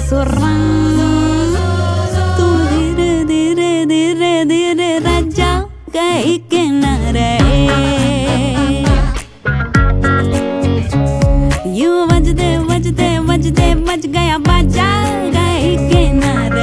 सुरंग तू धीरे धीरे धीरे धीरे राजा कहीं किनारे यूं बजते बजते बजते बज गया बाजा कहीं किनारे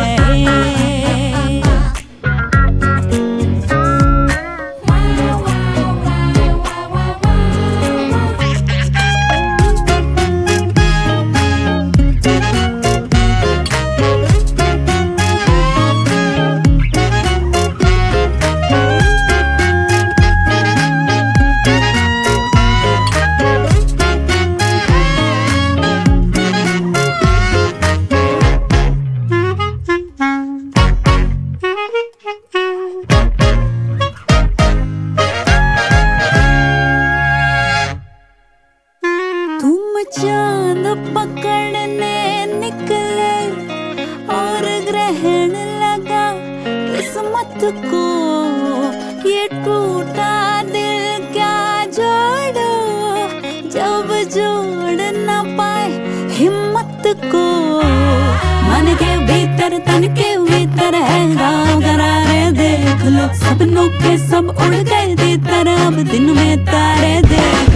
चांद पकड़ने निकले और ग्रहण लगा किस्मत को ये टूटा दिल क्या जोड़ो जब जोड़ न पाए हिम्मत को मन के भीतर तन के भीतर है गाँव करारे देख लो सपनों के सब उड़ गए दी तरह अब दिन में तारे देख